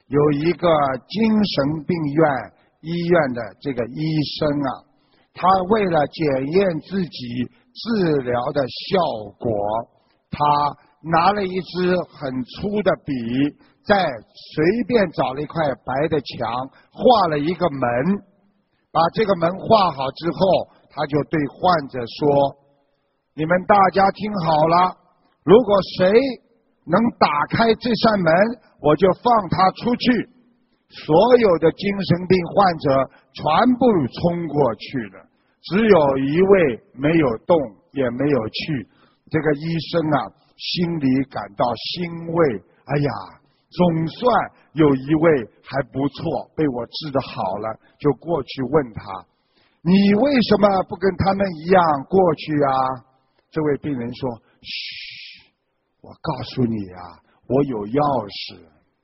有一个精神病院医院的这个医生啊，他为了检验自己治疗的效果，他拿了一支很粗的笔，再随便找了一块白的墙，画了一个门，把这个门画好之后，他就对患者说，你们大家听好了，如果谁能打开这扇门，我就放他出去。所有的精神病患者全部冲过去了，只有一位没有动也没有去。这个医生啊，心里感到欣慰，哎呀，总算有一位还不错，被我治得好了，就过去问他，你为什么不跟他们一样过去啊？这位病人说，嘘，我告诉你啊，我有钥匙。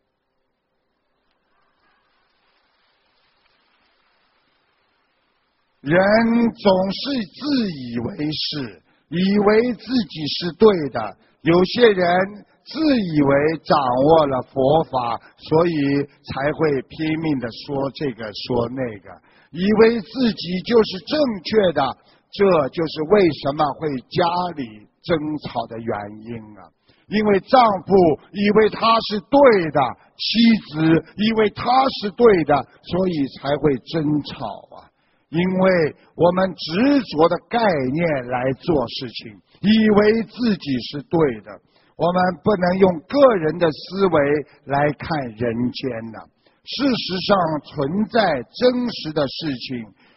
人总是自以为是，以为自己是对的，有些人自以为掌握了佛法，所以才会拼命的说这个说那个，以为自己就是正确的，这就是为什么会家里争吵的原因啊！因为丈夫以为他是对的，妻子以为他是对的，所以才会争吵啊！因为我们执着的概念来做事情，以为自己是对的，我们不能用个人的思维来看人间的。事实上存在真实的事情，